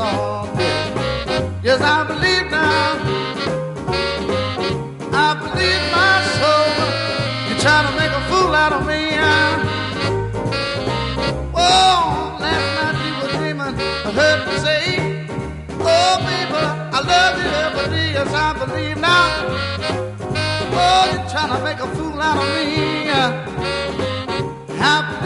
all day. Yes, I believe now. I believe my soul. You're trying to make a fool out of me. Oh, last night you were dreaming. I heard you say, oh, baby, I love you every day. Yes, I believe now. Oh, you're trying to make a fool out of me. I